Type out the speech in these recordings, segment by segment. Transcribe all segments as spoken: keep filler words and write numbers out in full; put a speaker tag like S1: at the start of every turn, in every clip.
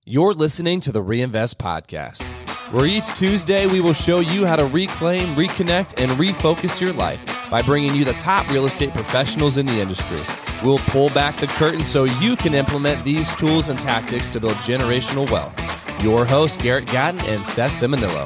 S1: You're listening to the Reinvest Podcast, where each Tuesday we will show you how to reclaim, reconnect, and refocus your life by bringing you the top real estate professionals in the industry. We'll pull back the curtain so you can implement these tools and tactics to build generational wealth. Your hosts, Garrett Gatton and Seth Simonillo.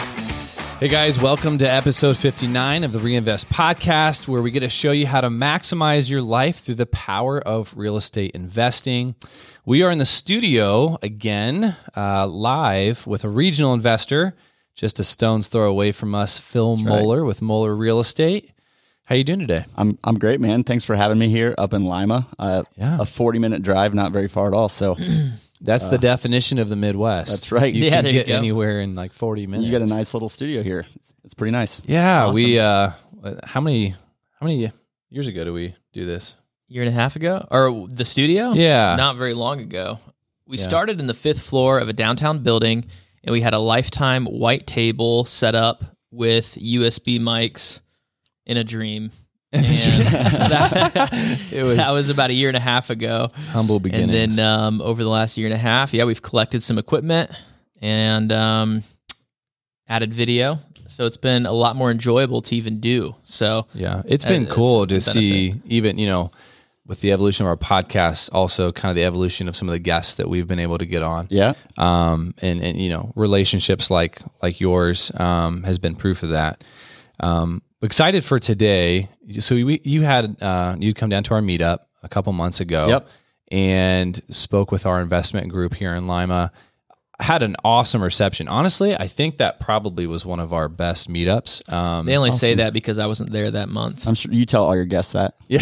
S1: Hey guys, welcome to episode fifty-nine of the Reinvest Podcast, where we get to show you how to maximize your life through the power of real estate investing. We are in the studio again, uh, live with a regional investor, just a stone's throw away from us, Phil That's Moeller right. with Moeller Real Estate. How you doing today?
S2: I'm I'm great, man. Thanks for having me here up in Lima. Uh, yeah. A forty-minute drive, not very far at all. So
S1: that's uh, the definition of the Midwest.
S2: That's right.
S1: You
S2: yeah,
S1: can get anywhere in like forty minutes.
S2: You got a nice little studio here. It's, it's pretty nice.
S1: Yeah. Awesome. We uh, how many how many years ago do we do this?
S3: Year and a half ago, or the studio?
S1: Yeah,
S3: not very long ago. We
S1: yeah.
S3: started in the fifth floor of a downtown building, and we had a lifetime white table set up with U S B mics in a dream. And so that, it was, that was about a year and a half ago.
S1: Humble beginnings.
S3: And then um, over the last year and a half, yeah, we've collected some equipment and um, added video. So it's been a lot more enjoyable to even do. So
S1: yeah, it's been uh, cool it's, it's to see even, you know, with the evolution of our podcast, also kind of the evolution of some of the guests that we've been able to get on.
S2: Yeah.
S1: Um, and, and, you know, relationships like, like yours, um, has been proof of that. Um, excited for today. So we, you had, uh, you'd come down to our meetup a couple months ago.
S2: Yep.
S1: And spoke with our investment group here in Lima. Had an awesome reception. Honestly, I think that probably was one of our best meetups. Um,
S3: they only
S2: awesome.
S3: say that because I wasn't there that month.
S2: I'm sure you tell all your guests that.
S1: Yeah.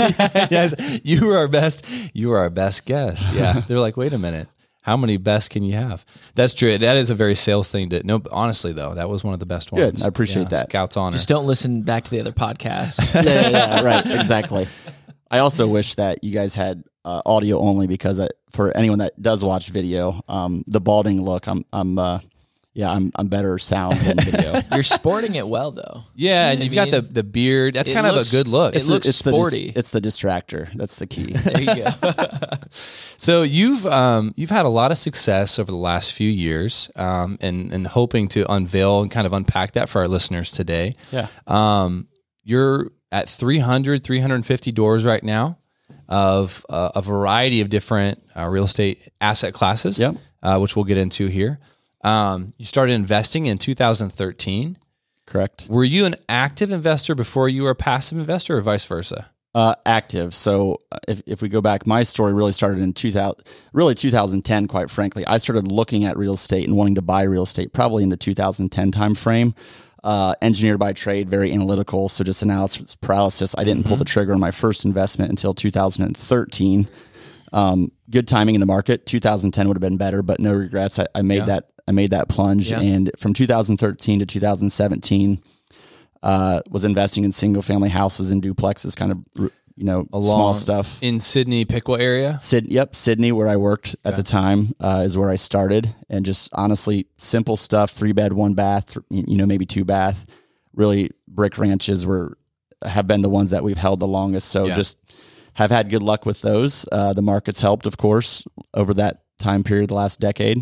S1: Yes, you were our best. You were our best guest. Yeah, they're like, wait a minute, how many best can you have? That's true. That is a very sales thing. To no, honestly though, that was one of the best ones.
S2: Good. I appreciate
S1: yeah,
S2: that.
S1: Scouts honor.
S3: Just don't listen back to the other podcasts.
S2: yeah, yeah, yeah, right. Exactly. I also wish that you guys had uh, audio only because I, for anyone that does watch video, um, the balding look, I'm, I'm, uh, yeah, I'm, I'm better sound than video.
S3: You're sporting it well though.
S1: Yeah, and I you've mean, got the the beard. That's kind
S3: looks,
S1: of a good look.
S3: It
S2: it's
S3: looks
S2: a, it's
S3: sporty.
S2: The dis- it's the distractor. That's the key.
S3: There you go.
S1: So you've um, you've had a lot of success over the last few years, um, and and hoping to unveil and kind of unpack that for our listeners today.
S2: Yeah.
S1: Um, you're at three hundred, three hundred fifty doors right now of uh, a variety of different uh, real estate asset classes,
S2: Yep.
S1: uh, which we'll get into here. Um, you started investing in two thousand thirteen.
S2: Correct.
S1: Were you an active investor before you were a passive investor, or vice versa?
S2: Uh, active. So uh, if if we go back, my story really started in two thousand, really two thousand ten. Quite frankly, I started looking at real estate and wanting to buy real estate probably in the two thousand ten timeframe. Uh, engineer by trade, very analytical. So just analysis paralysis. I didn't mm-hmm. pull the trigger on my first investment until two thousand thirteen. Um, good timing in the market. two thousand ten would have been better, but no regrets. I, I made yeah. that. I made that plunge, yeah. and from two thousand thirteen to two thousand seventeen, uh, was investing in single family houses and duplexes, kind of, you know, Along small stuff
S1: in Sydney, Piqua area.
S2: Sid, yep, Sydney, where I worked at yeah. the time, uh, is where I started, and just honestly, simple stuff: three bed, one bath, you know, maybe two bath. Really, brick ranches were have been the ones that we've held the longest. So yeah. just have had good luck with those. Uh, the market's helped, of course, over that time period, the last decade.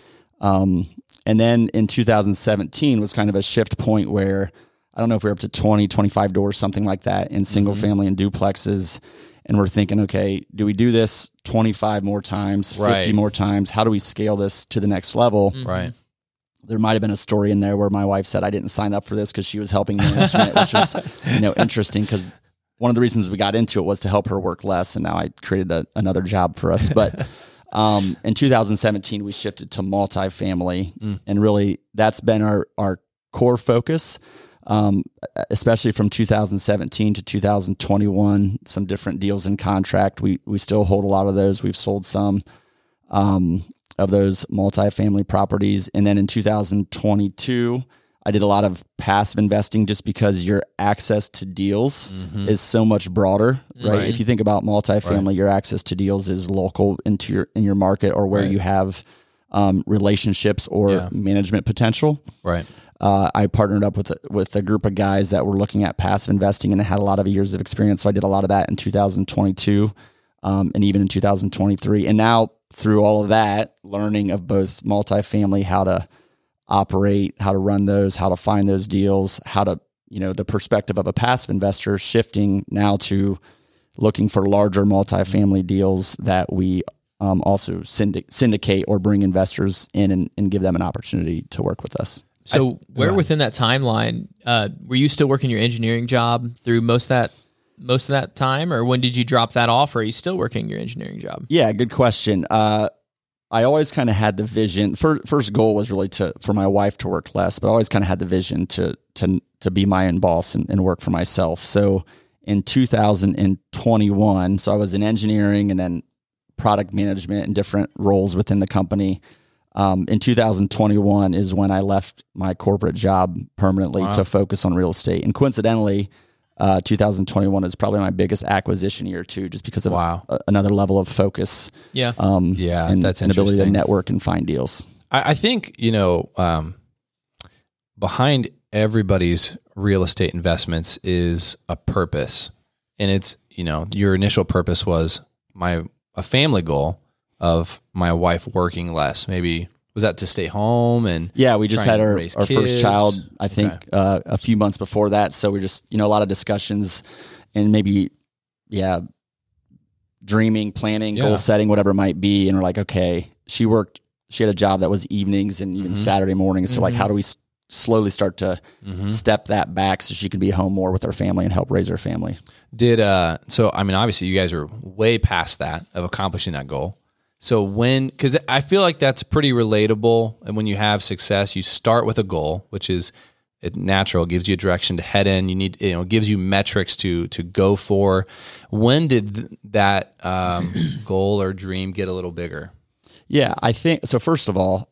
S2: Um, and then in two thousand seventeen was kind of a shift point where I don't know if we we're up to twenty, twenty-five doors, something like that in single mm-hmm. family and duplexes. And we're thinking, okay, do we do this twenty-five more times,
S1: right.
S2: fifty more times? How do we scale this to the next level?
S1: Mm-hmm. Right.
S2: There might've been a story in there where my wife said I didn't sign up for this because she was helping management, which was, you know, interesting because one of the reasons we got into it was to help her work less. And now I created a, another job for us. But Um, in two thousand seventeen, we shifted to multifamily, mm. and really that's been our, our core focus, um, especially from two thousand seventeen to two thousand twenty-one, some different deals in contract. We, we still hold a lot of those. We've sold some, um, of those multifamily properties. And then in two thousand twenty-two, I did a lot of passive investing just because your access to deals mm-hmm. is so much broader, right? right? If you think about multifamily, right. your access to deals is local into your in your market or where right. you have um, relationships or yeah. management potential.
S1: Right.
S2: Uh, I partnered up with a, with a group of guys that were looking at passive investing and had a lot of years of experience. So I did a lot of that in two thousand twenty-two. um, and even in two thousand twenty-three. And now through all of that, learning of both multifamily, how to operate, how to run those, how to find those deals, how to, you know, the perspective of a passive investor shifting now to looking for larger multifamily deals that we um, also syndic- syndicate or bring investors in and, and give them an opportunity to work with us.
S3: So
S1: I,
S3: where within that timeline, uh, were you still working your engineering job through most of that most of that time, or when did you drop that off, or are you still working your engineering job?
S2: Yeah, good question. Uh, I always kind of had the vision. First, first goal was really to for my wife to work less, but I always kind of had the vision to to to be my own boss and, and work for myself. So in two thousand twenty-one, so I was in engineering and then product management and different roles within the company. Um, in two thousand twenty-one is when I left my corporate job permanently
S1: Wow.
S2: to focus on real estate. And coincidentally, uh, two thousand twenty-one is probably my biggest acquisition year too, just because of
S1: Wow.
S2: a, another level of focus.
S3: Yeah.
S2: Um,
S1: Yeah,
S2: and
S1: that's
S2: an ability to
S1: interesting.
S2: network and find deals.
S1: I, I think, you know, um, behind everybody's real estate investments is a purpose. And it's, you know, your initial purpose was my a family goal of my wife working less. Maybe was that to stay home and
S2: Yeah, we just
S1: trying
S2: had
S1: to
S2: our,
S1: raise
S2: our first
S1: kids?
S2: child, I think,
S1: Okay.
S2: uh, a few months before that. So we just, you know, a lot of discussions and maybe, yeah, dreaming, planning,
S1: Yeah.
S2: goal setting, whatever it might be. And we're like, okay, she worked, she had a job that was evenings and even
S1: Mhm.
S2: Saturday mornings. So like, how do we s- slowly start to
S1: Mhm.
S2: step that back so she could be home more with her family and help raise her family?
S1: Did uh so I mean obviously you guys are way past that of accomplishing that goal. So when cuz I feel like that's pretty relatable, and when you have success you start with a goal, which is it natural, gives you a direction to head in, you need you know gives you metrics to to go for. When did th- that um goal or dream get a little bigger?
S2: Yeah, I think so. First of all,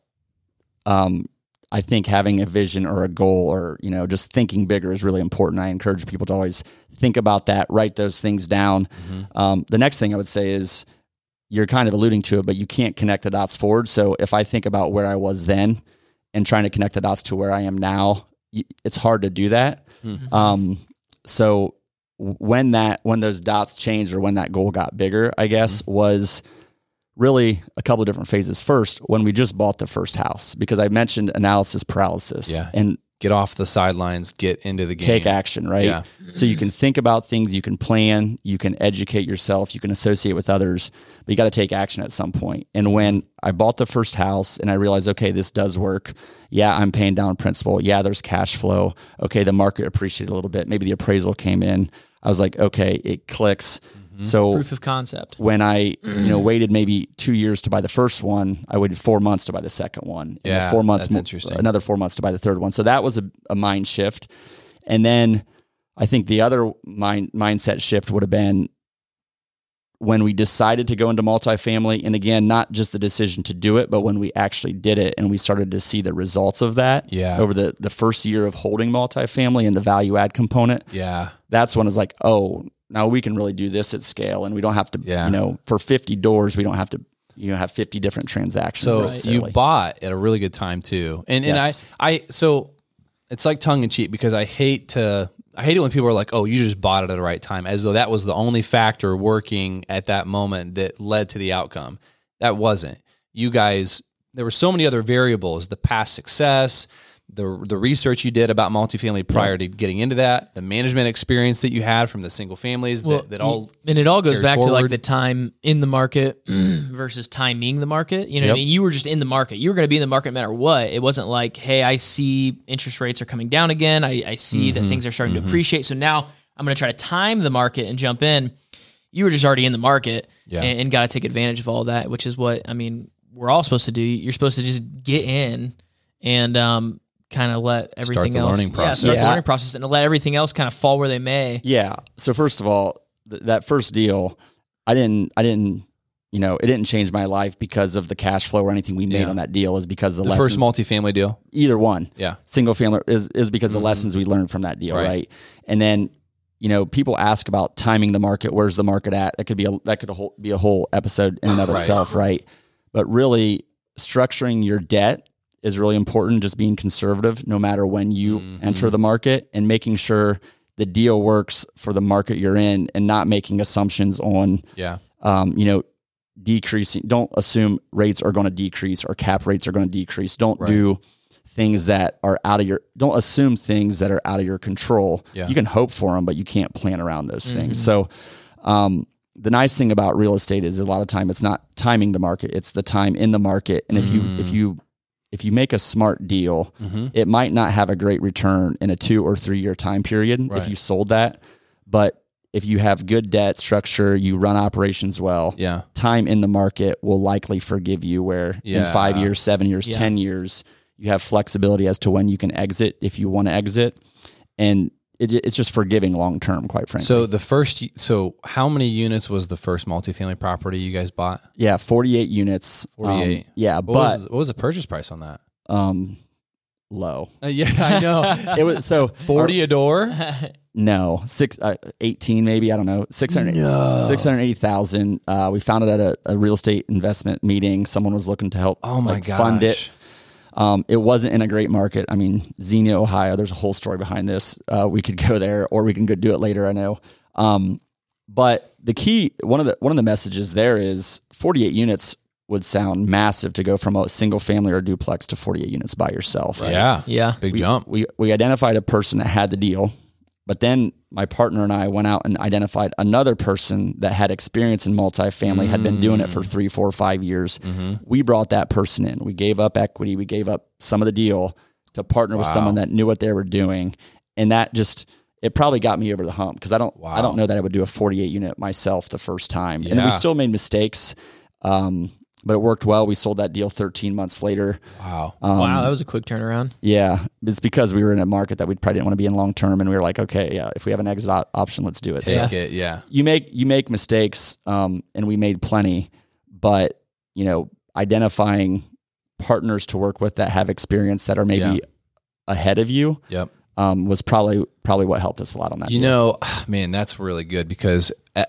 S2: um, I think having a vision or a goal or, you know, just thinking bigger is really important. I encourage people to always think about that, write those things down.
S1: Mm-hmm.
S2: Um, the next thing I would say is you're kind of alluding to it, but you can't connect the dots forward. So if I think about where I was then and trying to connect the dots to where I am now, y- it's hard to do that.
S1: Mhm.
S2: Um, so when that, when those dots changed or when that goal got bigger, I guess
S1: Mm-hmm.
S2: was really a couple of different phases. First, when we just bought the first house, because I mentioned analysis paralysis
S1: Yeah.
S2: and
S1: Get off the sidelines, get into the game.
S2: take action, right?
S1: Yeah.
S2: So you can think about things, you can plan, you can educate yourself, you can associate with others, but you got to take action at some point. And when I bought the first house and I realized, okay, this does work. Yeah, I'm paying down principal. Yeah, there's cash flow. Okay, the market appreciated a little bit. Maybe the appraisal came in. I was like, okay, it clicks. So
S3: Proof of concept.
S2: when I, you know, waited maybe two years to buy the first one, I waited four months to buy the second one. And
S1: Yeah,
S2: four months,
S1: that's
S2: mo-
S1: interesting.
S2: another four months to buy the third one. So that was a, a mind shift. And then I think the other mind mindset shift would have been when we decided to go into multifamily. And again, not just the decision to do it, but when we actually did it and we started to see the results of that
S1: Yeah.
S2: over the, the first year of holding multifamily and the value add component.
S1: Yeah.
S2: That's when it's like, oh, now we can really do this at scale, and we don't have to,
S1: Yeah.
S2: you know, for fifty doors, we don't have to, you know, have fifty different transactions.
S1: So you
S2: necessarily.
S1: bought at a really good time too. And
S2: Yes.
S1: and I I so it's like tongue in cheek because I hate to I hate it when people are like, "Oh, you just bought it at the right time," as though that was the only factor working at that moment that led to the outcome. That wasn't. You guys, there were so many other variables, the past success, the the research you did about multifamily prior
S2: Yeah.
S1: to getting into that, the management experience that you had from the single families
S3: Well,
S1: that, that all
S3: and it all goes
S1: carried
S3: back to like
S1: forward.
S3: the time in the market versus timing the market. You know what I
S2: Yep.
S3: mean? You were just in the market. You were going to be in the market no matter what. It wasn't like, hey, I see interest rates are coming down again. I, I see
S1: Mm-hmm.
S3: that things are starting to appreciate. So now I'm going to try to time the market and jump in. You were just already in the market
S1: Yeah.
S3: and, and got to take advantage of all that, which is what, I mean, we're all supposed to do. You're supposed to just get in and, um, kind of let everything
S1: the
S3: else
S1: learning
S3: Yeah,
S1: process.
S3: start the
S2: Yeah.
S3: learning process and let everything else kind of fall where they may.
S2: Yeah. So first of all, th- that first deal, I didn't, I didn't, you know, it didn't change my life because of the cash flow or anything we made
S1: Yeah.
S2: on that deal. Is because of the,
S1: the
S2: lessons,
S1: first multifamily deal.
S2: either one,
S1: Yeah.
S2: single family is is because of the lessons we learned from that deal,
S1: Right.
S2: right? And then, you know, people ask about timing the market. Where's the market at? That could be a that could a whole, be a whole episode in and of
S1: Right.
S2: itself, right? But really, structuring your debt is really important. Just being conservative, no matter when you
S1: Mm-hmm.
S2: enter the market, and making sure the deal works for the market you're in, and not making assumptions on
S1: Yeah.
S2: um, you know, decreasing. Don't assume rates are going to decrease or cap rates are going to decrease. Don't
S1: Right.
S2: do things that are out of your, don't assume things that are out of your control.
S1: Yeah.
S2: You can hope for them, but you can't plan around those mm-hmm. things. So, um, the nice thing about real estate is a lot of time it's not timing the market, it's the time in the market. And if mm. you, if you, if you make a smart deal, mm-hmm. it might not have a great return in a two or three year time period right. if you sold that. But if you have good debt structure, you run operations well,
S1: yeah.
S2: time in the market will likely forgive you where
S1: yeah.
S2: in five years, seven years, yeah. ten years, you have flexibility as to when you can exit if you want to exit. And it, it's just forgiving long-term, quite frankly.
S1: So the first, so how many units was the first multifamily property you guys bought?
S2: Yeah. forty-eight units.
S1: forty-eight.
S2: Um, yeah.
S1: What
S2: but
S1: was, what was the purchase price on that?
S2: Um, low.
S1: Uh, yeah, I know.
S2: It was so
S1: forty a door.
S2: No, six, uh, eighteen maybe. I don't know. six hundred,
S1: no.
S2: six hundred eighty thousand. Uh, we found it at a, a real estate investment meeting. Someone was looking to help
S1: oh my
S2: like,
S1: gosh.
S2: fund it. Um, it wasn't in a great market. I mean, Xenia, Ohio, there's a whole story behind this. Uh, we could go there or we can go do it later. I know. Um, but the key, one of the, one of the messages there is forty-eight units would sound massive to go from a single family or duplex to forty-eight units by yourself. Right?
S1: Yeah.
S3: Yeah.
S1: Big
S2: we,
S1: jump.
S2: We, we identified a person that had the deal, but then my partner and I went out and identified another person that had experience in multifamily, mm-hmm. had been doing it for three, four, five years. Mm-hmm. We brought that person in. We gave up equity. We gave up some of the deal to partner wow. with someone that knew what they were doing. And that just, it probably got me over the hump because I don't, wow. I don't know that I would do a forty-eight unit myself the first time. Yeah. And then we still made mistakes. Um, But it worked well. We sold that deal thirteen months later.
S1: Wow.
S2: Um,
S3: wow, that was a quick turnaround.
S2: Yeah. It's because we were in a market that we probably didn't want to be in long term. And we were like, okay, yeah, if we have an exit op- option, let's do it.
S1: Take
S2: so
S1: it, yeah.
S2: You make you make mistakes, um, and we made plenty. But, you know, identifying partners to work with that have experience that are maybe
S1: yeah.
S2: ahead of you
S1: yep.
S2: um, was probably probably what helped us a lot on that.
S1: You
S2: deal.
S1: know, man, that's really good because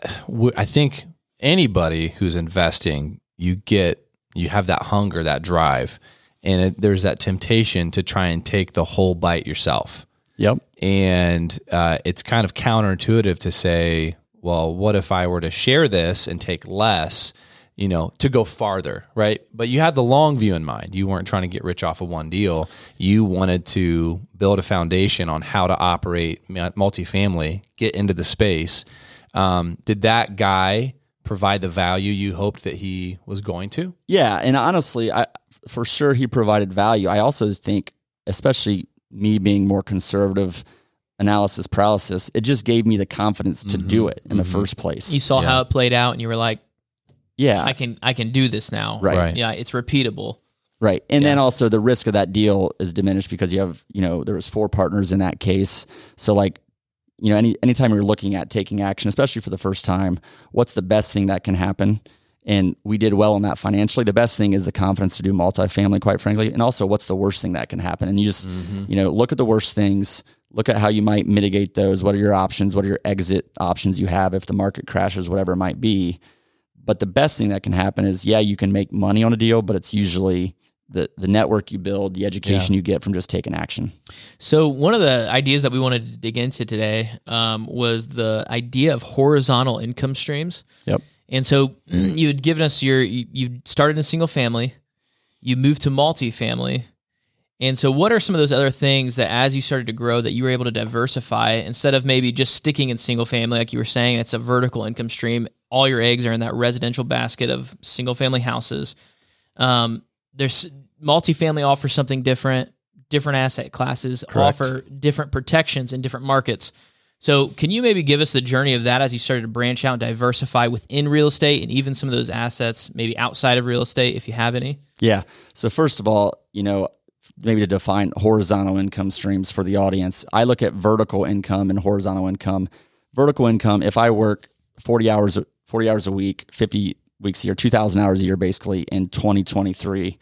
S1: I think anybody who's investing, you get, you have that hunger, that drive, and it, there's that temptation to try and take the whole bite yourself.
S2: Yep.
S1: And uh, it's kind of counterintuitive to say, well, what if I were to share this and take less, you know, to go farther, right? But you had the long view in mind. You weren't trying to get rich off of one deal. You wanted to build a foundation on how to operate multifamily, get into the space. Um, did that guy provide the value you hoped that he was going to?
S2: Yeah, and honestly, I for sure he provided value. I also think, especially me being more conservative, analysis paralysis, it just gave me the confidence to mm-hmm. do it in mm-hmm. the first place.
S3: You saw
S1: yeah.
S3: how it played out, and you were like,
S2: "Yeah,
S3: I can, I can do this now."
S2: Right?
S1: right.
S3: Yeah, it's repeatable.
S2: Right, and
S3: yeah.
S2: then also the risk of that deal is diminished because you have, you know, there was four partners in that case, so like. You know, any anytime you're looking at taking action, especially for the first time, what's the best thing that can happen? And we did well on that financially. The best thing is the confidence to do multifamily, quite frankly. And also, what's the worst thing that can happen? And you just, mm-hmm. you know, look at the worst things, look at how you might mitigate those. What are your options? What are your exit options you have if the market crashes, whatever it might be? But the best thing that can happen is, yeah, you can make money on a deal, but it's usually the the network you build, the education yeah. you get from just taking action.
S3: So one of the ideas that we wanted to dig into today um, was the idea of horizontal income streams.
S2: Yep.
S3: And so you had given us your, you, you started in single family, you moved to multifamily. And so what are some of those other things that as you started to grow that you were able to diversify instead of maybe just sticking in single family, like you were saying, it's a vertical income stream. All your eggs are in that residential basket of single family houses. Um, There's multifamily offers something different, different asset classes
S1: Correct.
S3: Offer different protections in different markets. So can you maybe give us the journey of that as you started to branch out and diversify within real estate and even some of those assets, maybe outside of real estate, if you have any?
S2: Yeah. So first of all, you know, maybe to define horizontal income streams for the audience, I look at vertical income and horizontal income. Vertical income, if I work forty hours, forty hours a week, fifty weeks a year, two thousand hours a year, basically in twenty twenty-three,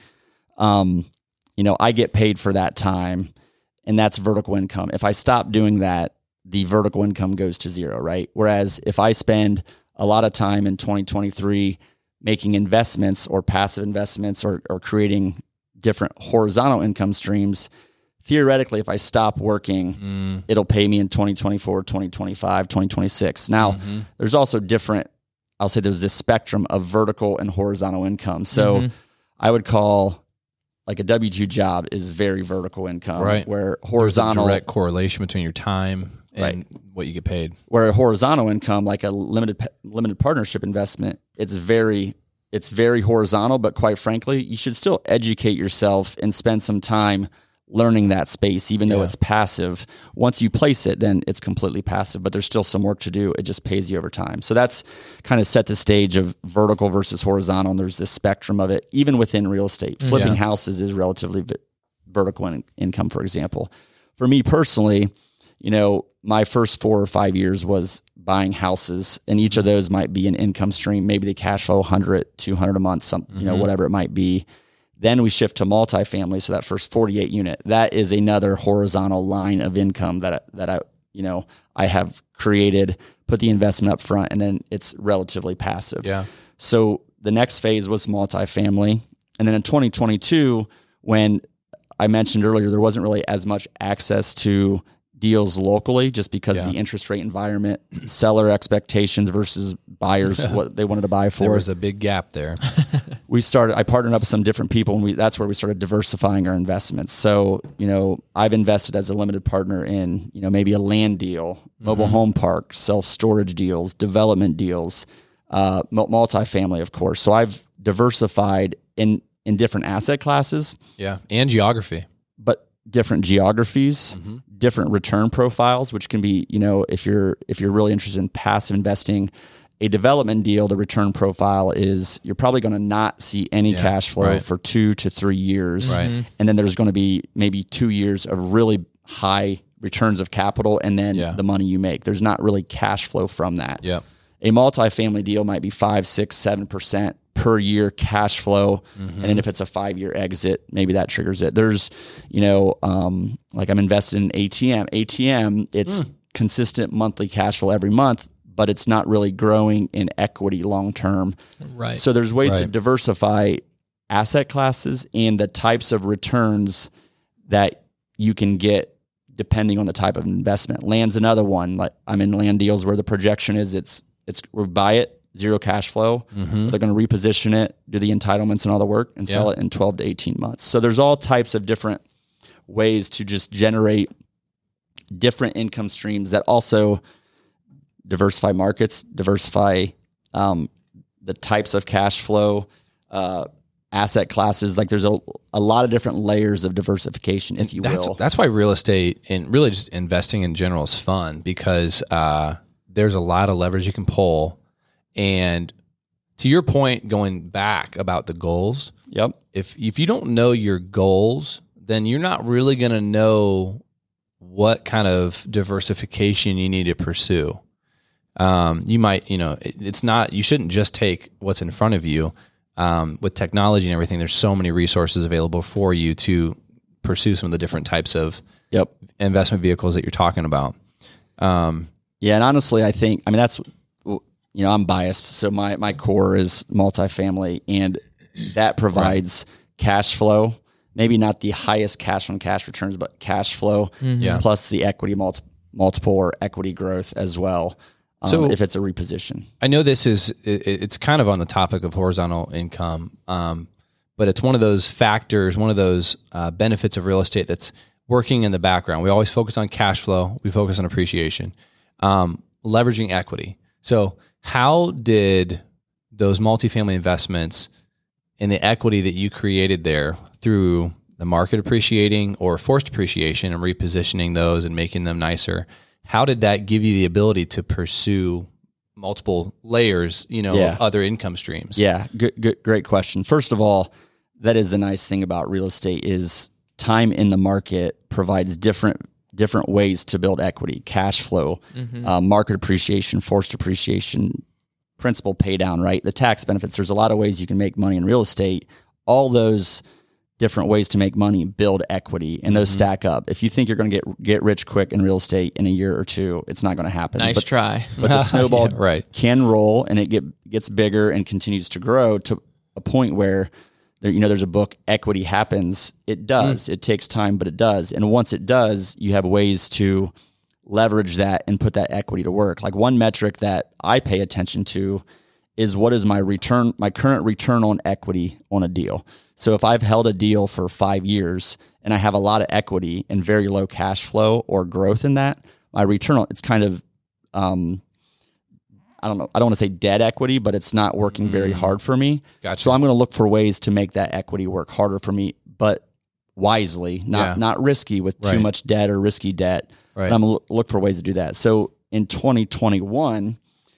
S2: um, you know, I get paid for that time, and that's vertical income. If I stop doing that, the vertical income goes to zero, right? Whereas if I spend a lot of time in twenty twenty-three making investments or passive investments or, or creating different horizontal income streams, theoretically, if I stop working, mm. it'll pay me in twenty twenty-four, twenty twenty-five, twenty twenty-six. Now, mm-hmm. there's also different I'll say there's this spectrum of vertical and horizontal income. So mm-hmm. I would call like a W two job is very vertical income,
S1: right?
S2: Where horizontal,
S1: there's a direct correlation between your time and
S2: right.
S1: what you get paid.
S2: Where a horizontal income, like a limited limited partnership investment, it's very it's very horizontal. But quite frankly, you should still educate yourself and spend some time learning that space, even though yeah. it's passive. Once you place it, then it's completely passive, but there's still some work to do. It just pays you over time. So that's kind of set the stage of vertical versus horizontal. And there's this spectrum of it, even within real estate. Flipping yeah. houses is relatively v- vertical in income, for example. For me personally, you know, my first four or five years was buying houses, and each of those might be an income stream. Maybe the cash flow one hundred, two hundred a month, some, mm-hmm. you know, whatever it might be. Then we shift to multifamily. So that first forty-eight unit, that is another horizontal line of income that I, that I, you know, I have created, put the investment up front, and then it's relatively passive.
S1: Yeah.
S2: So the next phase was multifamily. And then in twenty twenty-two, when I mentioned earlier, there wasn't really as much access to deals locally just because yeah. of the interest rate environment, seller expectations versus buyers, what they wanted to buy for.
S1: There was a big gap there.
S2: We started, I partnered up with some different people, and we, that's where we started diversifying our investments. So, you know, I've invested as a limited partner in, you know, maybe a land deal, mobile mm-hmm. home park, self-storage deals, development deals, uh, multifamily, of course. So I've diversified in, in different asset classes.
S1: Yeah. And geography.
S2: But different geographies, mm-hmm. different return profiles, which can be, you know, if you're if you're really interested in passive investing, a development deal, the return profile is you're probably going to not see any yeah, cash flow right. for two to three years.
S1: Right.
S2: And then there's going to be maybe two years of really high returns of capital, and then yeah. the money you make. There's not really cash flow from that.
S1: Yeah.
S2: A multifamily deal might be five, six, seven percent per year cash flow. Mm-hmm. And then if it's a five year exit, maybe that triggers it. There's, you know, um, like I'm invested in A T M. A T M, it's mm. consistent monthly cash flow every month, but it's not really growing in equity long term.
S3: Right.
S2: So there's ways
S1: right.
S2: to diversify asset classes and the types of returns that you can get depending on the type of investment. Land's another one. Like I'm in land deals where the projection is it's it's we buy it, zero cash flow. Mm-hmm. They're going to reposition it, do the entitlements and all the work, and sell yeah. it in twelve to eighteen months. So there's all types of different ways to just generate different income streams that also diversify markets, diversify um, the types of cash flow, uh, asset classes. Like there's a, a lot of different layers of diversification, if you
S1: that's,
S2: will.
S1: That's why real estate and really just investing in general is fun, because uh, there's a lot of levers you can pull. And to your point, going back about the goals,
S2: yep.
S1: if if you don't know your goals, then you're not really going to know what kind of diversification you need to pursue. Um, you might, you know, it, it's not, you shouldn't just take what's in front of you. Um, with technology and everything, there's so many resources available for you to pursue some of the different types of
S2: yep.
S1: investment vehicles that you're talking about. Um,
S2: yeah. And honestly, I think, I mean, that's, you know, I'm biased. So my, my core is multifamily, and that provides right. cash flow, maybe not the highest cash on cash returns, but cash flow
S1: mm-hmm. yeah.
S2: plus the equity multi- multiple or equity growth as well. Um, so if it's a reposition.
S1: I know this is, it, it's kind of on the topic of horizontal income, um, but it's one of those factors, one of those uh, benefits of real estate that's working in the background. We always focus on cash flow. We focus on appreciation, um, leveraging equity. So how did those multifamily investments and the equity that you created there through the market appreciating or forced appreciation and repositioning those and making them nicer, how did that give you the ability to pursue multiple layers, you know,
S2: yeah.
S1: of other income streams?
S2: Yeah, good, good, great question. First of all, that is the nice thing about real estate is time in the market provides different different ways to build equity, cash flow, mm-hmm. uh, market appreciation, forced appreciation, principal pay down, right? The tax benefits. There's a lot of ways you can make money in real estate. All those different ways to make money build equity, and those mm-hmm. stack up. If you think you're going to get get rich quick in real estate in a year or two, it's not going to happen.
S3: Nice
S2: but,
S3: try.
S2: But the snowball
S1: yeah, right.
S2: can roll, and it get gets bigger and continues to grow to a point where there, you know, there's a book, Equity Happens. It does. Mm. It takes time, but it does. And once it does, you have ways to leverage that and put that equity to work. Like one metric that I pay attention to is what is my return, my current return on equity on a deal. So if I've held a deal for five years and I have a lot of equity and very low cash flow or growth in that, my return on, it's kind of, um, I don't know, I don't want to say dead equity, but it's not working very
S1: Mm.
S2: hard for me.
S1: Gotcha.
S2: So I'm going to look for ways to make that equity work harder for me, but wisely, not
S1: Yeah.
S2: not risky with too
S1: Right.
S2: much debt or risky debt.
S1: Right.
S2: But I'm going to look for ways to do that. So in twenty twenty-one,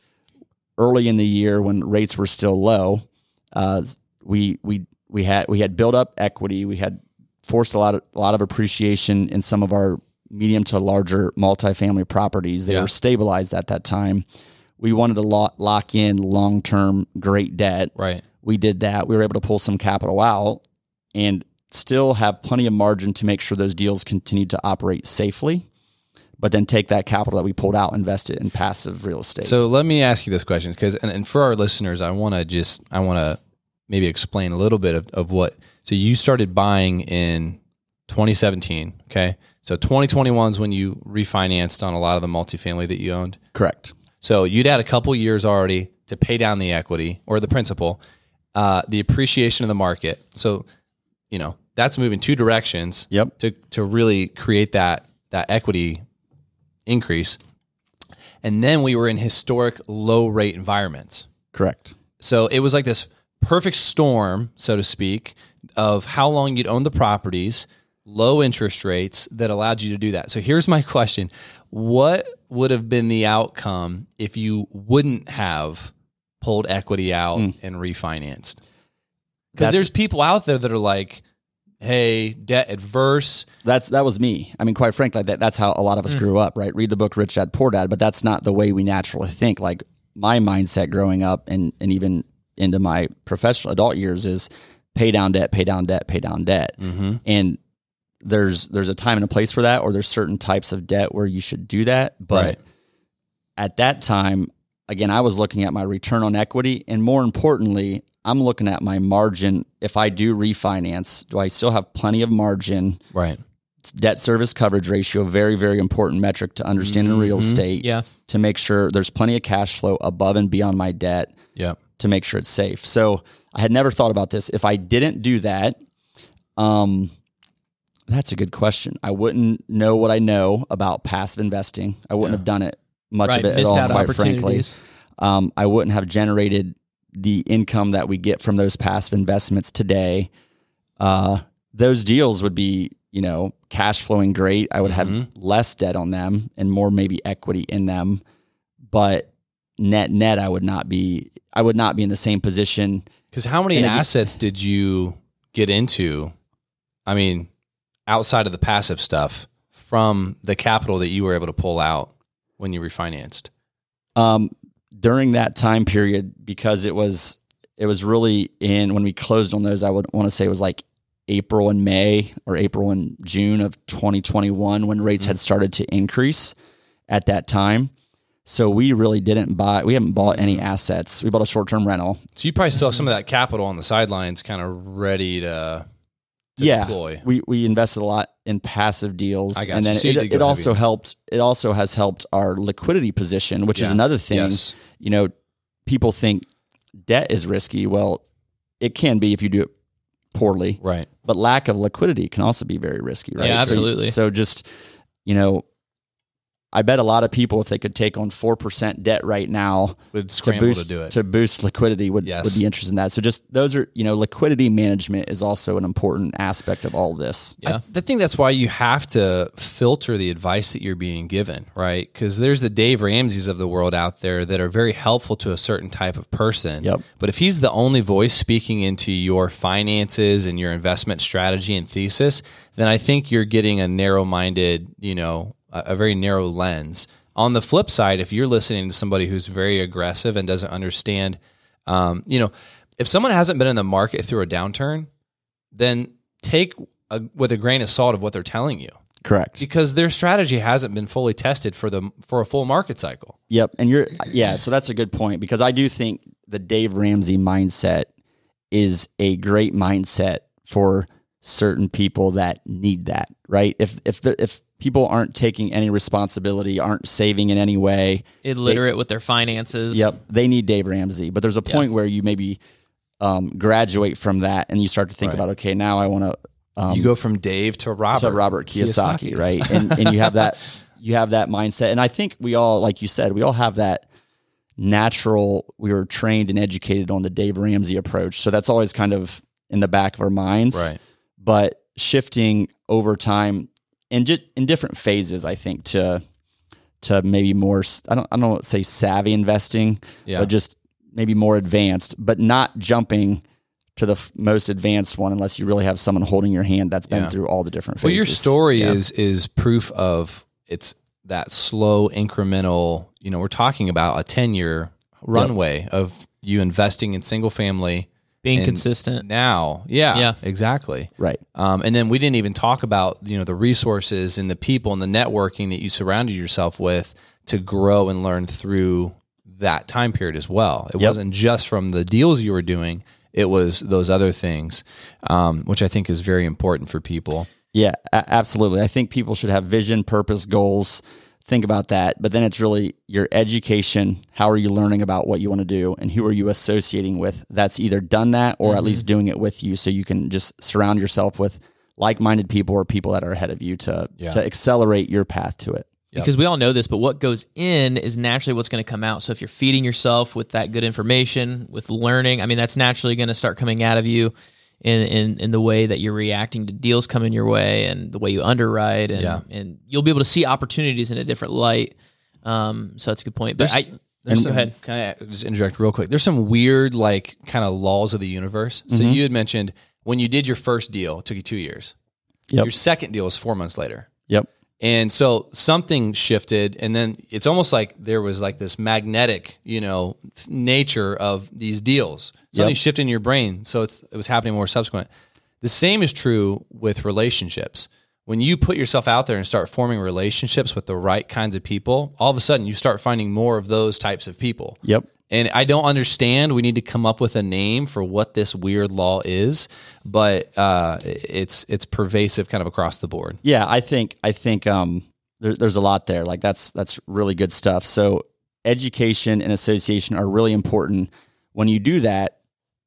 S2: early in the year when rates were still low, uh, we we we had we had built up equity. We had forced a lot of a lot of appreciation in some of our medium to larger multifamily properties. They
S1: Yeah.
S2: were stabilized at that time. We wanted to lock, lock in long-term great debt.
S1: Right.
S2: We did that. We were able to pull some capital out and still have plenty of margin to make sure those deals continued to operate safely, but then take that capital that we pulled out, invest it in passive real estate.
S1: So let me ask you this question, because and, and for our listeners, I want to just I want to maybe explain a little bit of, of what. So you started buying in twenty seventeen. Okay, so twenty twenty-one is when you refinanced on a lot of the multifamily that you owned.
S2: Correct.
S1: So you'd had a couple years already to pay down the equity or the principal, uh, the appreciation of the market. So you know that's moving two directions.
S2: Yep.
S1: To to really create that that equity increase. And then we were in historic low rate environments.
S2: Correct.
S1: So it was like this perfect storm, so to speak, of how long you'd own the properties, low interest rates that allowed you to do that. So here's my question. What would have been the outcome if you wouldn't have pulled equity out
S2: Mm.
S1: and refinanced? Because
S2: That's-
S1: there's people out there that are like, hey, debt adverse.
S2: That's that was me. I mean, quite frankly, that that's how a lot of us grew up, right? Read the book Rich Dad Poor Dad, but that's not the way we naturally think. Like my mindset growing up and and even into my professional adult years is pay down debt, pay down debt, pay down debt.
S1: Mm-hmm.
S2: And there's there's a time and a place for that, or there's certain types of debt where you should do that. But
S1: Right.
S2: at that time, again, I was looking at my return on equity, and more importantly, I'm looking at my margin. If I do refinance, do I still have plenty of margin?
S1: Right.
S2: It's debt service coverage ratio, very, very important metric to understand in real
S1: Mhm.
S2: estate.
S3: Yeah.
S2: To make sure there's plenty of cash flow above and beyond my debt
S1: Yeah.
S2: to make sure it's safe. So I had never thought about this. If I didn't do that, um, that's a good question. I wouldn't know what I know about passive investing. I wouldn't
S1: Yeah.
S2: have done it much
S3: Right.
S2: of it at
S3: Missed
S2: all,
S3: out
S2: quite frankly.
S3: opportunities.
S2: Um, I wouldn't have generated the income that we get from those passive investments today. Uh, those deals would be, you know, cash flowing great. I would have
S1: Mhm.
S2: less debt on them and more maybe equity in them, but net net, I would not be. I would not be in the same position.
S1: Because how many
S2: And again-
S1: assets did you get into? I mean, outside of the passive stuff, from the capital that you were able to pull out when you refinanced.
S2: Um, during that time period, because it was it was really in when we closed on those, I would want to say it was like April and May or April and June of twenty twenty-one when rates had started to increase at that time. So we really didn't buy, we haven't bought any assets. We bought a short-term rental.
S1: So you probably still have some of that capital on the sidelines, kind of ready to, to
S2: yeah.
S1: deploy.
S2: We, we invested a lot in passive deals.
S1: I got
S2: and
S1: you.
S2: then
S1: So you
S2: it,
S1: did go
S2: it also
S1: heavy.
S2: helped, it also has helped our liquidity position, which is
S1: Yeah.
S2: another thing.
S1: Yes.
S2: You know, people think debt is risky. Well, it can be if you do it poorly.
S1: Right.
S2: But lack of liquidity can also be very risky, right?
S3: Yeah,
S2: So-
S3: absolutely.
S2: So, just, you know, I bet a lot of people, if they could take on four percent debt right now
S1: Would
S2: to
S1: scramble
S2: boost
S1: to do it.
S2: to boost liquidity, would
S1: Yes.
S2: would be interested in that. So, just those are, you know, liquidity management is also an important aspect of all this.
S3: Yeah.
S1: I, I think that's why you have to filter the advice that you're being given, right? Because there's the Dave Ramseys of the world out there that are very helpful to a certain type of person.
S2: Yep.
S1: But if he's the only voice speaking into your finances and your investment strategy and thesis, then I think you're getting a narrow-minded, you know, a, a very narrow lens. On the flip side, if you're listening to somebody who's very aggressive and doesn't understand, um, you know, if someone hasn't been in the market through a downturn, then take a, with a grain of salt of what they're telling you,
S2: Correct.
S1: because their strategy hasn't been fully tested for the for a full market cycle.
S2: Yep. And you're, yeah, so that's a good point, because I do think the Dave Ramsey mindset is a great mindset for certain people that need that, right? If if the, if people aren't taking any responsibility, aren't saving in any way.
S3: Illiterate
S2: They-
S3: with their finances.
S2: Yep, they need Dave Ramsey. But there's a point where you maybe um, graduate from that and you start to think
S1: Right.
S2: about, okay, now I want to um,
S1: You go from Dave to Robert.
S2: to Robert Kiyosaki, right? And and you have that you have that mindset. And I think we all, like you said, we all have that natural. We were trained and educated on the Dave Ramsey approach, so that's always kind of in the back of our minds.
S1: Right.
S2: But shifting over time in just in different phases, I think to to maybe more. I don't I don't say savvy investing,
S1: Yeah.
S2: but just maybe more advanced, but not jumping to the f- most advanced one unless you really have someone holding your hand that's been
S1: Yeah.
S2: through all the different
S1: Well,
S2: phases.
S1: your story
S2: Yeah.
S1: is is proof of it's that slow incremental, you know, we're talking about a ten year runway of you investing in single family.
S3: Being
S1: and
S3: consistent.
S1: Now. Yeah,
S3: Yeah.
S1: exactly.
S2: right.
S1: Um, and then we didn't even talk about, you know, the resources and the people and the networking that you surrounded yourself with to grow and learn through that time period as well. It
S2: Yep.
S1: wasn't just from the deals you were doing. It was those other things, um, which I think is very important for people.
S2: Yeah, a- absolutely. I think people should have vision, purpose, goals. Think about that. But then it's really your education. How are you learning about what you want to do? And who are you associating with that's either done that or
S1: Mm-hmm.
S2: at least doing it with you, so you can just surround yourself with like-minded people or people that are ahead of you to,
S1: Yeah.
S2: to accelerate your path to it.
S3: Because we all know this, but what goes in is naturally what's going to come out. So if you're feeding yourself with that good information, with learning, I mean, that's naturally going to start coming out of you in, in, in the way that you're reacting to deals coming your way and the way you underwrite. And,
S1: Yeah.
S3: and you'll be able to see opportunities in a different light. Um, so that's a good point. But I,
S1: There's, there's
S3: go
S1: some,
S3: ahead.
S1: Can I just interject real quick? There's some weird, like, kind of laws of the universe. So
S2: Mm-hmm.
S1: you had mentioned when you did your first deal, it took you two years.
S2: Yep.
S1: Your second deal was four months later.
S2: Yep.
S1: And so something shifted, and then it's almost like there was like this magnetic, you know, nature of these deals. Something
S2: Yep.
S1: shifted in your brain, so it's it was happening more subsequent. The same is true with relationships. When you put yourself out there and start forming relationships with the right kinds of people, all of a sudden you start finding more of those types of people.
S2: Yep.
S1: And I don't understand. We need to come up with a name for what this weird law is, but uh, it's it's pervasive, kind of across the board.
S2: Yeah, I think I think um, there, there's a lot there. Like that's that's really good stuff. So education and association are really important. When you do that,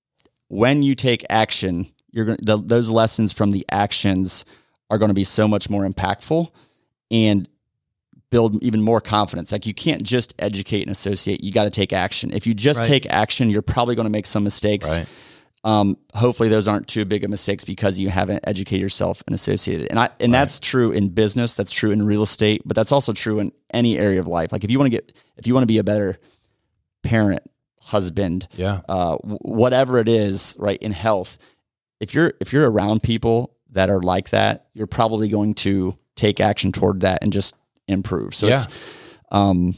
S2: when you take action, you're going the, those lessons from the actions are going to be so much more impactful and build even more confidence. Like you can't just educate and associate. You got to take action. If you just
S3: Right.
S2: take action, you're probably going to make some mistakes.
S1: Right.
S2: Um, hopefully those aren't too big of mistakes because you haven't educated yourself and associated. And I, and that's true in business. That's true in real estate, but that's also true in any area of life. Like if you want to get, if you want to be a better parent, husband,
S1: Yeah.
S2: uh, w- whatever it is, right. In health, if you're, if you're around people that are like that, you're probably going to take action toward that and just improve. So
S1: Yeah.
S2: it's, um,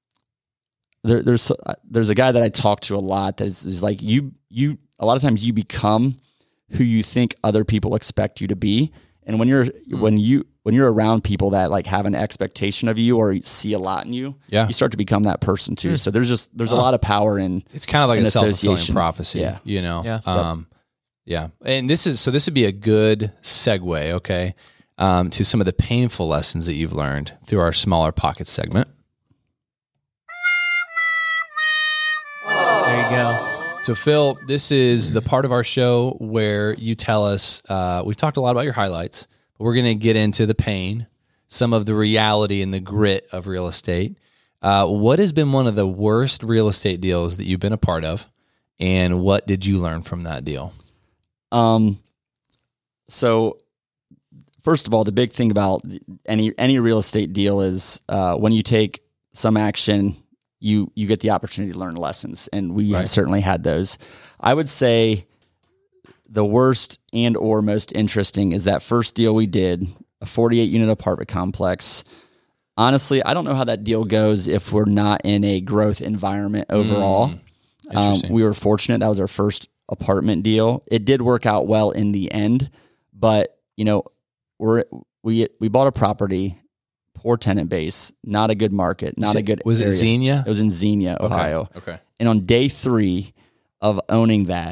S2: there, there's, there's a guy that I talk to a lot that is, is like you, you, a lot of times you become who you think other people expect you to be. And when you're,
S1: Hmm.
S2: when you, when you're around people that like have an expectation of you or see a lot in you,
S1: Yeah.
S2: you start to become that person too. So there's just, there's a
S1: Oh.
S2: lot of power in,
S1: It's kind of like
S2: an
S1: a self-fulfilling
S2: association.
S1: prophecy,
S2: Yeah.
S1: you know?
S3: Yeah.
S1: Um, yeah. And this is, so this would be a good segue, okay, um, to some of the painful lessons that you've learned through our Smaller Pockets segment.
S3: There you go.
S1: So, Phil, this is the part of our show where you tell us, uh, we've talked a lot about your highlights, but we're going to get into the pain, some of the reality and the grit of real estate. Uh, what has been one of the worst real estate deals that you've been a part of, and what did you learn from that deal?
S2: Um, so first of all, the big thing about any, any real estate deal is, uh, when you take some action, you, you get the opportunity to learn lessons. And we
S1: Right.
S2: have certainly had those. I would say the worst and or most interesting is that first deal we did, a forty-eight unit apartment complex. Honestly, I don't know how that deal goes if we're not in a growth environment overall. Um,
S1: Interesting.
S2: we were fortunate. That was our first apartment deal. It did work out well in the end, but you know, we're, we, we bought a property, poor tenant base, not a good market, not a good
S1: Was it
S2: area.
S1: Xenia?
S2: It was in Xenia, Ohio.
S1: Okay.
S2: And on day three of owning that,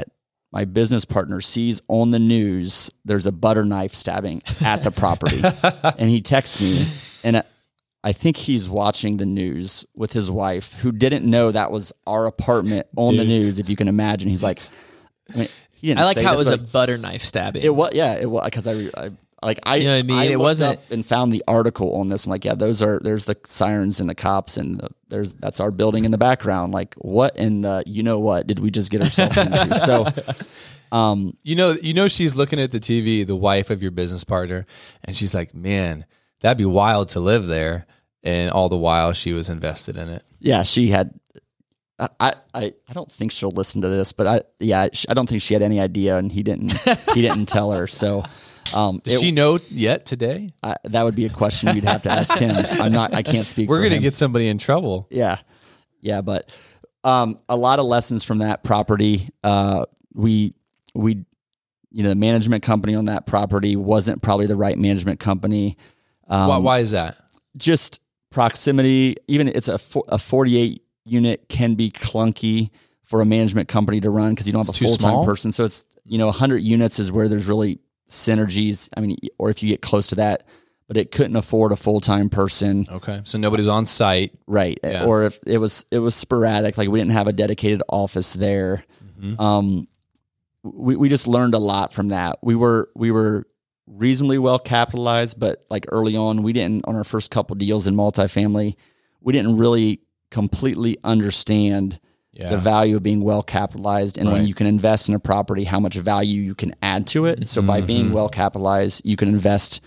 S2: my business partner sees on the news there's a butter knife stabbing at the property, and he texts me, and I think he's watching the news with his wife, who didn't know that was our apartment on Dude. the news. If you can imagine, he's like, I mean, he didn't
S3: I like
S2: say
S3: how
S2: this,
S3: it was
S2: like,
S3: a butter knife stabbing.
S2: It was, yeah, it was because I, I like I,
S3: you know what I mean.
S2: I
S3: it wasn't
S2: up and found the article on this. I'm like, yeah, those are there's the sirens and the cops, and the, there's that's our building in the background. Like, what in the you know what did we just get ourselves into? So.
S1: Um, you know, you know, she's looking at the T V, the wife of your business partner, and she's like, man, that'd be wild to live there. And all the while she was invested in it.
S2: Yeah. She had, I, I, I don't think she'll listen to this, but I, yeah, I don't think she had any idea, and he didn't, he didn't tell her. So, um,
S1: does it, she know yet today?
S2: I, that would be a question you'd have to ask him. I'm not, I can't speak.
S1: We're
S2: for
S1: going to
S2: him.
S1: get somebody in trouble.
S2: Yeah. Yeah. But, um, a lot of lessons from that property. Uh, we, we, you know, the management company on that property wasn't probably the right management company. Um,
S1: why, why is that?
S2: Just proximity. Even it's a a forty-eight unit can be clunky for a management company to run because you don't have
S1: it's
S2: a full time
S1: small?
S2: person. So it's, you know, one hundred units is where there's really synergies. I mean, or if you get close to that, but it couldn't afford a full time person.
S1: Okay, so nobody's on site,
S2: right? Yeah. Or if it was it was sporadic, like we didn't have a dedicated office there. Mm-hmm. Um, we we just learned a lot from that. We were we were. reasonably well capitalized, but like early on, we didn't, on our first couple deals in multifamily, we didn't really completely understand yeah. the value of being well capitalized. And right. when you can invest in a property, how much value you can add to it. So mm-hmm. by being well capitalized, you can invest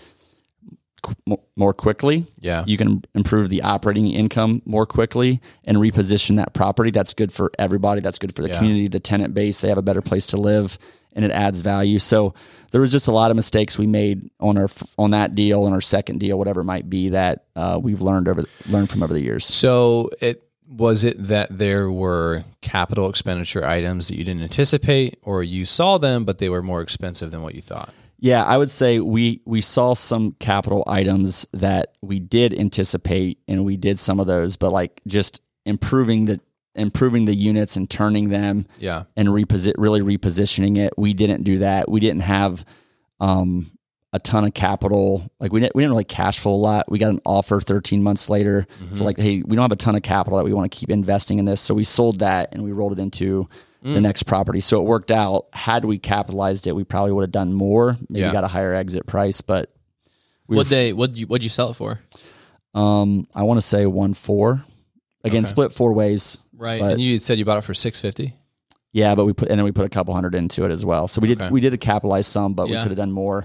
S2: qu- more quickly.
S1: Yeah.
S2: You can improve the operating income more quickly and reposition that property. That's good for everybody. That's good for the yeah. community, the tenant base. They have a better place to live, and it adds value. So there was just a lot of mistakes we made on our on that deal and our second deal, whatever it might be, that uh, we've learned over learned from over the years.
S1: So it was it that there were capital expenditure items that you didn't anticipate, or you saw them but they were more expensive than what you thought?
S2: Yeah, I would say we we saw some capital items that we did anticipate, and we did some of those, but like just improving the improving the units and turning them
S1: yeah.
S2: and reposi- really repositioning it. We didn't do that. We didn't have um, a ton of capital. Like we didn't, we didn't really cash flow a lot. We got an offer thirteen months later. Mm-hmm. So like, hey, we don't have a ton of capital that we want to keep investing in this. So we sold that and we rolled it into mm. the next property. So it worked out. Had we capitalized it, we probably would have done more. Maybe yeah. got a higher exit price, but
S3: we what they, what you, what'd you sell it for?
S2: Um, I want to say one, four again, okay. split four ways.
S3: Right.
S1: But, and you said you bought it for six fifty.
S2: Yeah, but we put and then we put a couple hundred into it as well. So we did okay. we did capitalize some, but yeah. we could have done more.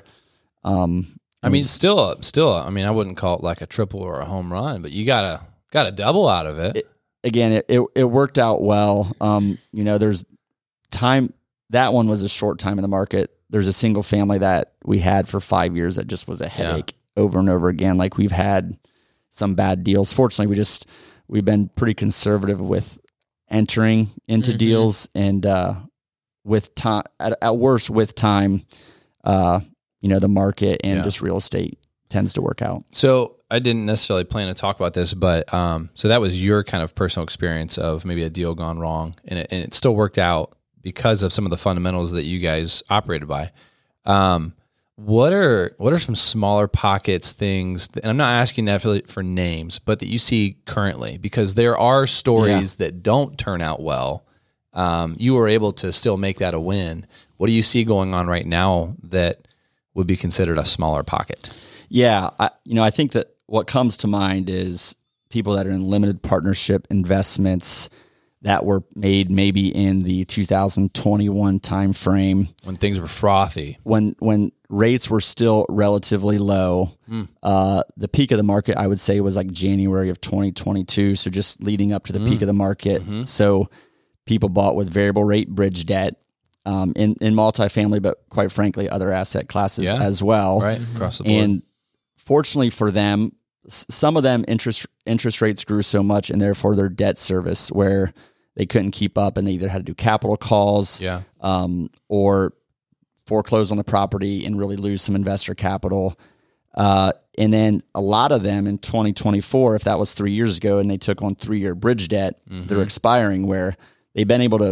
S2: Um,
S1: I mean, still, still. I mean, I wouldn't call it like a triple or a home run, but you got a got a double out of it.
S2: it again, it, it it worked out well. Um, you know, there's time. That one was a short time in the market. There's a single family that we had for five years that just was a headache yeah. over and over again. Like we've had some bad deals. Fortunately, we just we've been pretty conservative with entering into mm-hmm. deals, and uh, with time, at, at worst, with time, uh, you know, the market and yeah. just real estate tends to work out.
S1: So I didn't necessarily plan to talk about this, but um, so that was your kind of personal experience of maybe a deal gone wrong, and it, and it still worked out because of some of the fundamentals that you guys operated by. Um, what are what are some smaller pockets, things, that, and I'm not asking necessarily for names, but that you see currently, because there are stories yeah. that don't turn out well. Um, you were able to still make that a win. What do you see going on right now that would be considered a smaller pocket?
S2: Yeah, I, you know, I think that what comes to mind is people that are in limited partnership investments that were made maybe in the two thousand twenty-one timeframe,
S1: when things were frothy,
S2: when when rates were still relatively low. Mm. Uh, the peak of the market, I would say, was like January of twenty twenty-two. So just leading up to the mm. peak of the market. Mm-hmm. So people bought with variable rate bridge debt um, in in multifamily, but quite frankly, other asset classes yeah. as well.
S1: Right across the board.
S2: And fortunately for them, some of them interest interest rates grew so much, and therefore their debt service, where they couldn't keep up, and they either had to do capital calls,
S1: yeah.
S2: um, or foreclose on the property and really lose some investor capital. Uh, and then a lot of them in twenty twenty-four, if that was three years ago, and they took on three year bridge debt, mm-hmm. they're expiring, where they've been able to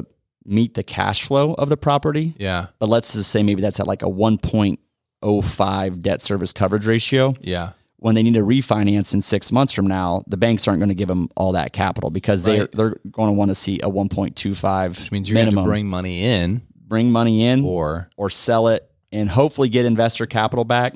S2: meet the cash flow of the property.
S1: Yeah.
S2: But let's just say maybe that's at like a one point oh five debt service coverage ratio.
S1: Yeah.
S2: When they need to refinance in six months from now, the banks aren't going to give them all that capital because they're,
S1: Right.
S2: they're going to want to see a one point two five
S1: Which means you're going to have to bring money in
S2: bring money in
S1: or
S2: or sell it and hopefully get investor capital back.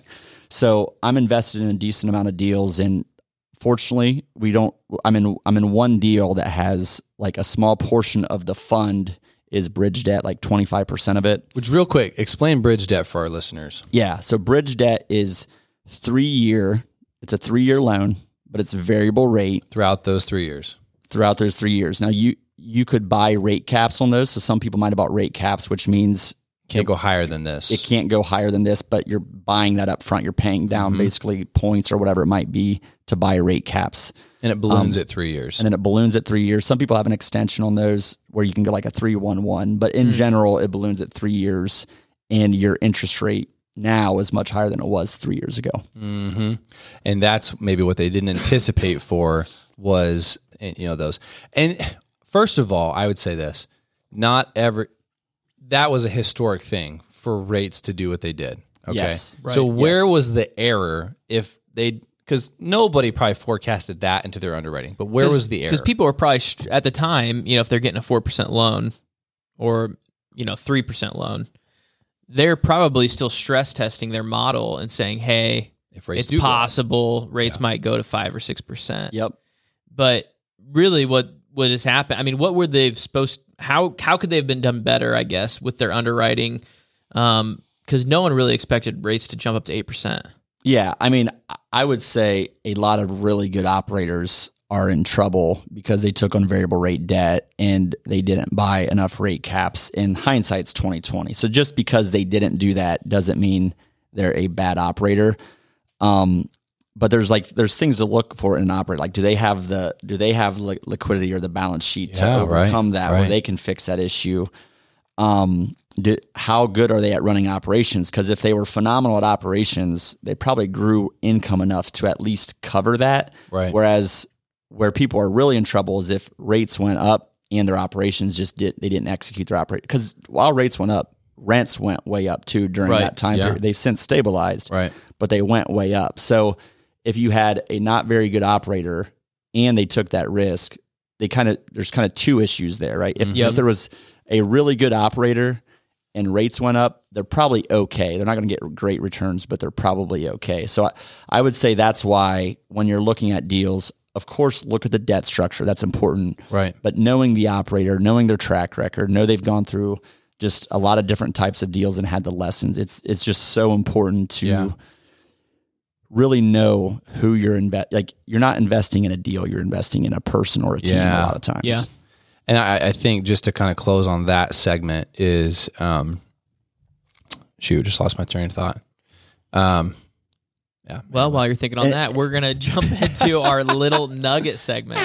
S2: So I'm invested in a decent amount of deals, and fortunately, we don't. I'm in. I'm in one deal that has like a small portion of the fund is bridge debt, like twenty-five percent of it.
S1: Which, real quick, explain bridge debt for our listeners.
S2: Yeah. So bridge debt is three year. It's a three year loan, but it's variable rate
S1: Throughout those three years.
S2: throughout those three years. Now you you could buy rate caps on those. So some people might have bought rate caps, which means
S1: Can't go higher than this.
S2: it can't go higher than this, but you're buying that up front. You're paying down
S1: Mm-hmm.
S2: basically points or whatever it might be to buy rate caps.
S1: And it balloons
S2: Um,
S1: at three years.
S2: And then it balloons at three years. Some people have an extension on those where you can go like a three one one, but in general, it balloons at three years and your interest rate now is much higher than it was three years ago.
S1: hmm And that's maybe what they didn't anticipate for was, you know, those. And first of all, I would say this, not every, that was a historic thing for rates to do what they did. Okay.
S2: Yes.
S1: So
S3: Right.
S1: where
S2: Yes.
S1: was the error if they, because nobody probably forecasted that into their underwriting, but where was the error?
S3: Because people were probably str- at the time, you know, if they're getting a four percent loan or you know three percent loan, they're probably still stress testing their model and saying, "Hey,
S1: if rates
S3: it's
S1: do go up.
S3: possible rates
S1: Yeah.
S3: might go to five or six percent."
S2: Yep.
S3: But really, what what has happened? I mean, what were they supposed? How how could they have been done better? I guess with their underwriting, um, because no one really expected rates to jump up to eight percent.
S2: Yeah. I mean, I would say a lot of really good operators are in trouble because they took on variable rate debt and they didn't buy enough rate caps. In hindsight's twenty twenty. So just because they didn't do that doesn't mean they're a bad operator. Um, but there's like there's things to look for in an operator. Like, do they have the do they have li- liquidity or the balance sheet to
S1: Yeah, right,
S2: overcome that, where
S1: right.
S2: they can fix that issue? Um, do, how good are they at running operations? Because if they were phenomenal at operations, they probably grew income enough to at least cover that.
S1: Right.
S2: Whereas where people are really in trouble is if rates went up and their operations just did they didn't execute their operation. Because while rates went up, rents went way up too during
S3: Right,
S2: that time
S1: yeah.
S2: period. They've since stabilized,
S1: Right.
S2: but they went way up. So if you had a not very good operator and they took that risk, they kind of there's kind of two issues there, right? If,
S3: Yep.
S2: if there was a really good operator and rates went up, they're probably okay. They're not going to get great returns, but they're probably okay. So I, I would say that's why when you're looking at deals, of course, look at the debt structure. That's important.
S1: Right.
S2: But knowing the operator, knowing their track record, know they've gone through just a lot of different types of deals and had the lessons. It's it's just so important to
S1: Yeah.
S2: really know who you're invest. Like, you're not investing in a deal; you're investing in a person or a team.
S1: Yeah.
S2: A lot of times,
S3: Yeah.
S1: And I, I think just to kind of close on that segment is, um, shoot, just lost my train of thought. Um, yeah.
S3: Well, while you're thinking on that, we're gonna jump into our little nugget segment.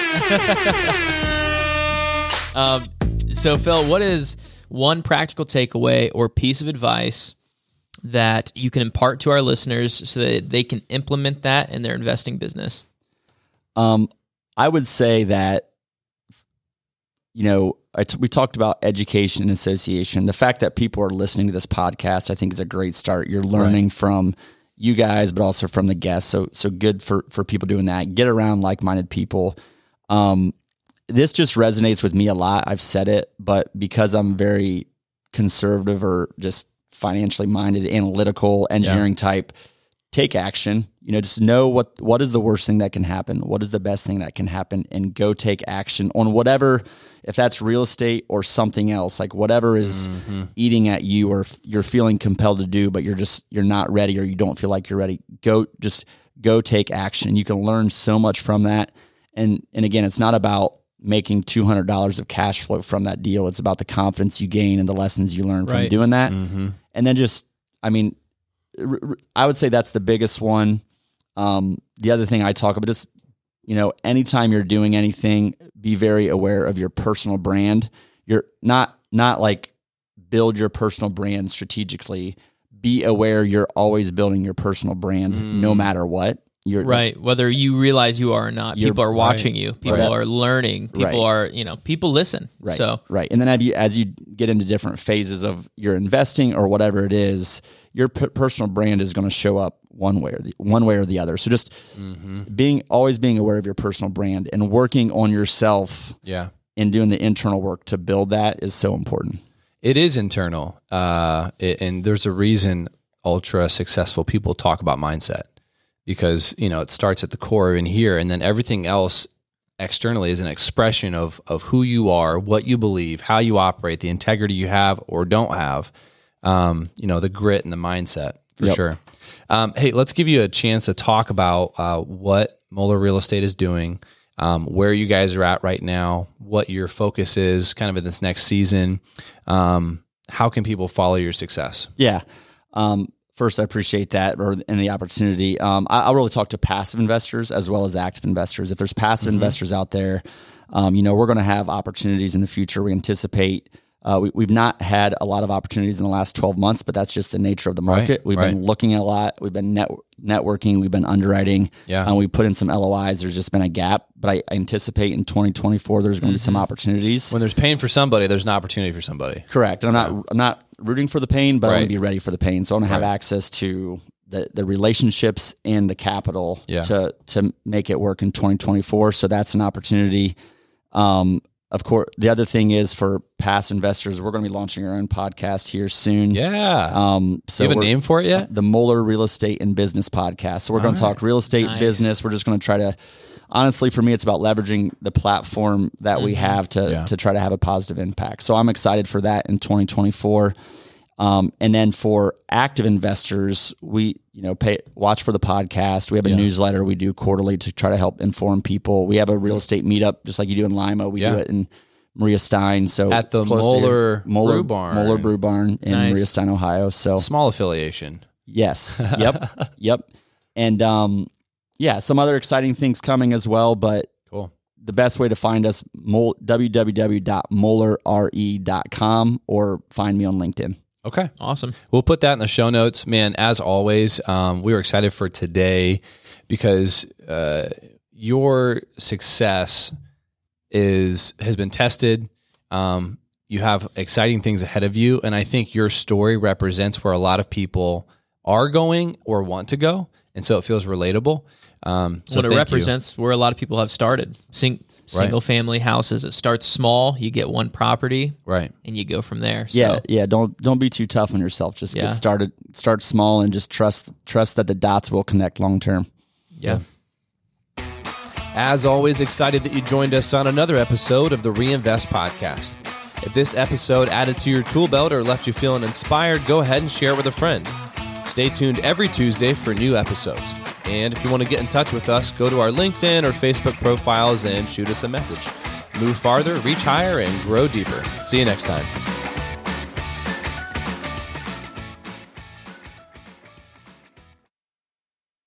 S3: um, so, Phil, what is one practical takeaway or piece of advice that you can impart to our listeners so that they can implement that in their investing business?
S2: Um, I would say that, you know, I t- we talked about education and association. The fact that people are listening to this podcast, I think, is a great start. You're learning from you guys, but also from the guests. So, so good for for people doing that. Get around like-minded people. Um, this just resonates with me a lot. I've said it, but because I'm very conservative or just financially minded, analytical, engineering type, take action. You know, just know what what is the worst thing that can happen, what is the best thing that can happen, and go take action on whatever, if that's real estate or something else, like whatever is eating at you or f- you're feeling compelled to do, but you're just you're not ready or you don't feel like you're ready. Go just go take action. You can learn so much from that. And and again, it's not about making two hundred dollars of cash flow from that deal. It's about the confidence you gain and the lessons you learn from
S3: Right.
S2: doing that.
S1: Mm-hmm.
S2: And then just, I mean, r- r- I would say that's the biggest one. Um, the other thing I talk about is, you know, anytime you're doing anything, be very aware of your personal brand. You're not, not like build your personal brand strategically. Be aware you're always building your personal brand no matter what. you're
S3: right. Whether you realize you are or not, people are watching
S1: right.
S3: you. People
S2: Right.
S3: are learning. People
S2: Right.
S3: are, you know, people listen.
S2: Right.
S3: So
S2: right. And then as you, as you get into different phases of your investing or whatever it is, your p- personal brand is going to show up one way or the one way or the other. So just
S1: Mm-hmm.
S2: being always being aware of your personal brand and working on yourself
S1: Yeah.
S2: and doing the internal work to build that is so important.
S1: It is internal. Uh, it, and there's a reason ultra successful people talk about mindset, because, you know, it starts at the core in here, and then everything else externally is an expression of, of who you are, what you believe, how you operate, the integrity you have or don't have, um, you know, the grit and the mindset for
S2: Yep.
S1: sure. Um, hey, let's give you a chance to talk about uh, what Moeller Real Estate is doing, um, where you guys are at right now, what your focus is kind of in this next season. Um, how can people follow your success?
S2: Yeah. Um, first, I appreciate that or and the opportunity. Um, I, I really talk to passive investors as well as active investors. If there's passive
S1: Mm-hmm.
S2: investors out there, um, you know, we're going to have opportunities in the future. We anticipate. Uh, we, we've not had a lot of opportunities in the last twelve months, but that's just the nature of the market.
S1: Right,
S2: We've
S1: right.
S2: been looking at a lot. We've been net, networking. We've been underwriting.
S1: Yeah.
S2: And we put in some L O Is. There's just been a gap, but I, I anticipate in twenty twenty-four there's going to be some opportunities.
S1: When there's pain for somebody, there's an opportunity for somebody.
S2: Correct. And I'm not I'm not rooting for the pain, but I want
S1: Right.
S2: to be ready for the pain. So I want to have
S1: Right.
S2: access to the, the relationships and the capital
S1: Yeah.
S2: to to make it work in twenty twenty-four. So that's an opportunity. Um, of course, the other thing is for past investors, we're going to be launching our own podcast here soon.
S1: Yeah.
S2: Um, so
S1: you have a
S2: we're-
S1: name for it yet?
S2: the Moeller Real Estate and Business Podcast. So we're going to talk real estate
S3: Nice.
S2: business. We're just going to try to, honestly, for me, it's about leveraging the platform that we have to
S1: Yeah.
S2: to try to have a positive impact. So I'm excited for that in twenty twenty-four. Um, and then for active investors, we you know pay watch for the podcast. We have a
S1: Yeah.
S2: newsletter we do quarterly to try to help inform people. We have a real estate meetup just like you do in Lima. We
S1: Yeah.
S2: do it in Maria Stein. So
S1: At the
S2: close to here.
S1: Moeller
S2: Moeller
S1: Brew Barn.
S2: Moeller Brew Barn in
S3: Nice.
S2: Maria Stein, Ohio. So
S1: Small affiliation.
S2: yes, yep, yep, and um, yeah, some other exciting things coming as well. But
S1: Cool.
S2: the best way to find us, mol- w w w dot moeller re dot com or find me on LinkedIn.
S1: Okay.
S3: awesome.
S1: We'll put that in the show notes. Man, as always, um, we were excited for today because uh, your success is has been tested. Um, you have exciting things ahead of you, and I think your story represents where a lot of people are going or want to go, and so it feels relatable. Um, so
S3: what it
S1: thank you.
S3: represents where a lot of people have started. Sing, single family houses. It starts small. You get one property
S1: Right.
S3: and you go from there. So,
S2: Yeah, yeah. Don't don't be too tough on yourself. Just
S3: Yeah.
S2: get started. Start small and just trust trust that the dots will connect long term.
S3: yeah.
S1: As always, excited that you joined us on another episode of the Reinvest Podcast. If this episode added to your tool belt or left you feeling inspired, go ahead and share it with a friend. Stay tuned every Tuesday for new episodes. And if you want to get in touch with us, go to our LinkedIn or Facebook profiles and shoot us a message. Move farther, reach higher, and grow deeper. See you next time.